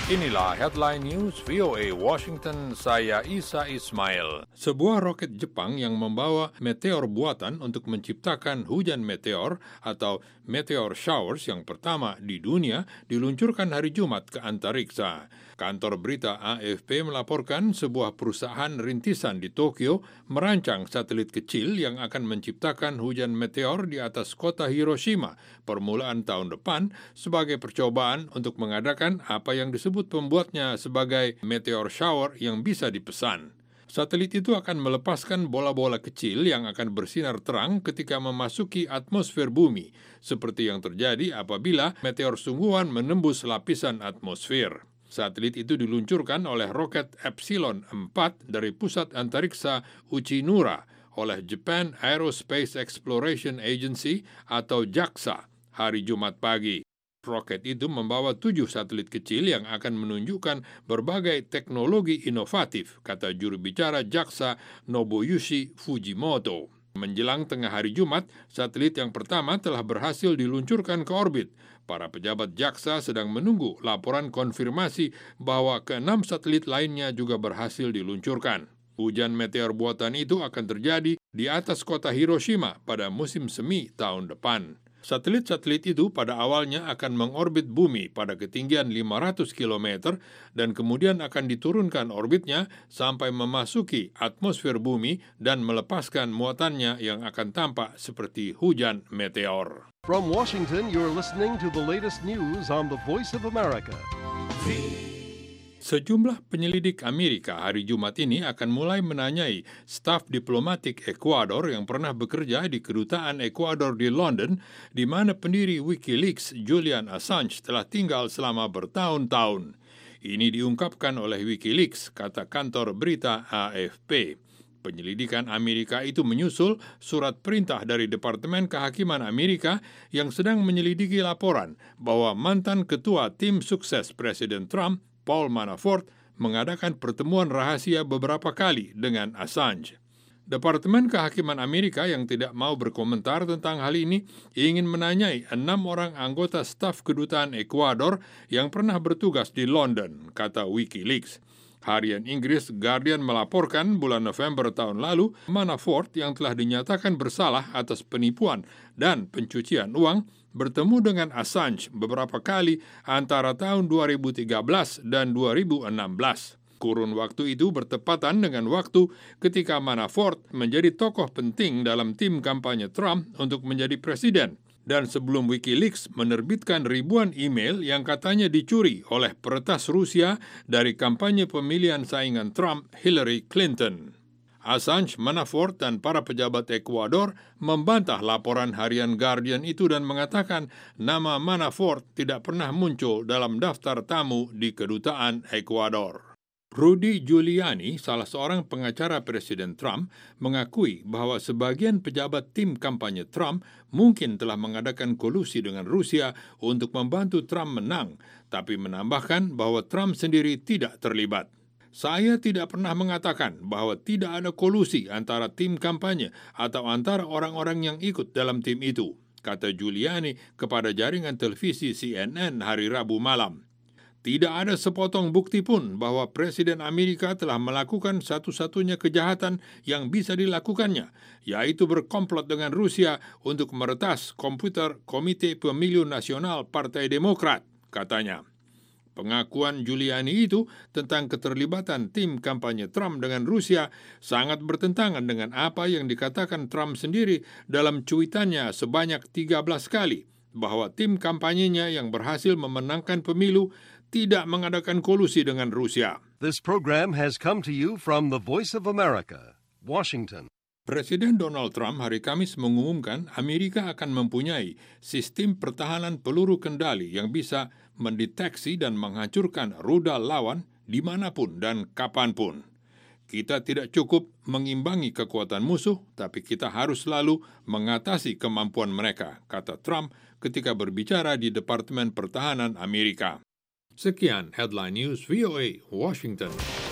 Inilah headline news VOA Washington, saya Isa Ismail. Sebuah roket Jepang yang membawa meteor buatan untuk menciptakan hujan meteor atau meteor showers yang pertama di dunia diluncurkan hari Jumat ke antariksa. Kantor berita AFP melaporkan sebuah perusahaan rintisan di Tokyo merancang satelit kecil yang akan menciptakan hujan meteor di atas kota Hiroshima permulaan tahun depan sebagai percobaan untuk mengadakan apa yang disebut pembuatnya sebagai meteor shower yang bisa dipesan. Satelit itu akan melepaskan bola-bola kecil yang akan bersinar terang ketika memasuki atmosfer bumi, seperti yang terjadi apabila meteor sungguhan menembus lapisan atmosfer. Satelit itu diluncurkan oleh roket Epsilon 4 dari Pusat Antariksa Uchinura oleh Japan Aerospace Exploration Agency atau JAXA hari Jumat pagi. Roket itu membawa 7 satelit kecil yang akan menunjukkan berbagai teknologi inovatif, kata juru bicara JAXA Nobuyushi Fujimoto. Menjelang tengah hari Jumat, satelit yang pertama telah berhasil diluncurkan ke orbit. Para pejabat JAXA sedang menunggu laporan konfirmasi bahwa ke-6 satelit lainnya juga berhasil diluncurkan. Hujan meteor buatan itu akan terjadi di atas kota Hiroshima pada musim semi tahun depan. Satelit-satelit itu pada awalnya akan mengorbit bumi pada ketinggian 500 km dan kemudian akan diturunkan orbitnya sampai memasuki atmosfer bumi dan melepaskan muatannya yang akan tampak seperti hujan meteor. From Washington, you're listening to the latest news on the Voice of America. Sejumlah penyelidik Amerika hari Jumat ini akan mulai menanyai staf diplomatik Ekuador yang pernah bekerja di kedutaan Ekuador di London, di mana pendiri Wikileaks Julian Assange telah tinggal selama bertahun-tahun. Ini diungkapkan oleh Wikileaks, kata kantor berita AFP. Penyelidikan Amerika itu menyusul surat perintah dari Departemen Kehakiman Amerika yang sedang menyelidiki laporan bahwa mantan ketua tim sukses Presiden Trump, Paul Manafort, mengadakan pertemuan rahasia beberapa kali dengan Assange. Departemen Kehakiman Amerika yang tidak mau berkomentar tentang hal ini ingin menanyai 6 orang anggota staf kedutaan Ekuador yang pernah bertugas di London, kata Wikileaks. Harian Inggris Guardian melaporkan bulan November tahun lalu, Manafort yang telah dinyatakan bersalah atas penipuan dan pencucian uang bertemu dengan Assange beberapa kali antara tahun 2013 dan 2016. Kurun waktu itu bertepatan dengan waktu ketika Manafort menjadi tokoh penting dalam tim kampanye Trump untuk menjadi presiden. Dan sebelum Wikileaks menerbitkan ribuan email yang katanya dicuri oleh peretas Rusia dari kampanye pemilihan saingan Trump, Hillary Clinton. Assange, Manafort, dan para pejabat Ekuador membantah laporan harian Guardian itu dan mengatakan nama Manafort tidak pernah muncul dalam daftar tamu di kedutaan Ekuador. Rudy Giuliani, salah seorang pengacara Presiden Trump, mengakui bahwa sebagian pejabat tim kampanye Trump mungkin telah mengadakan kolusi dengan Rusia untuk membantu Trump menang, tapi menambahkan bahwa Trump sendiri tidak terlibat. Saya tidak pernah mengatakan bahwa tidak ada kolusi antara tim kampanye atau antara orang-orang yang ikut dalam tim itu, kata Giuliani kepada jaringan televisi CNN hari Rabu malam. Tidak ada sepotong bukti pun bahwa Presiden Amerika telah melakukan satu-satunya kejahatan yang bisa dilakukannya, yaitu berkomplot dengan Rusia untuk meretas komputer Komite Pemilu Nasional Partai Demokrat, katanya. Pengakuan Giuliani itu tentang keterlibatan tim kampanye Trump dengan Rusia sangat bertentangan dengan apa yang dikatakan Trump sendiri dalam cuitannya sebanyak 13 kali, bahwa tim kampanyenya yang berhasil memenangkan pemilu tidak mengadakan kolusi dengan Rusia. This program has come to you from the Voice of America, Washington. Presiden Donald Trump hari Kamis mengumumkan Amerika akan mempunyai sistem pertahanan peluru kendali yang bisa mendeteksi dan menghancurkan rudal lawan dimanapun dan kapanpun. Kita tidak cukup mengimbangi kekuatan musuh, tapi kita harus selalu mengatasi kemampuan mereka, kata Trump ketika berbicara di Departemen Pertahanan Amerika. Sekian Headline News VOA Washington.